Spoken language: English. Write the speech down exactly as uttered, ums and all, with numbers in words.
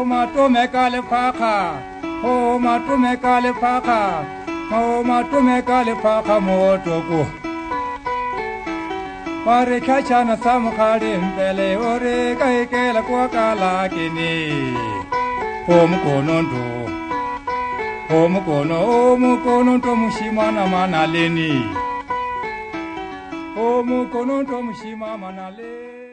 mato mekale phakha ho mato mekale phakha ho mato mekale phakha motoko pare khachana samkhade mpele ore kaikela kwa kala kini om konondo om kono om kono to mushimana manaleni om kono to mushima manale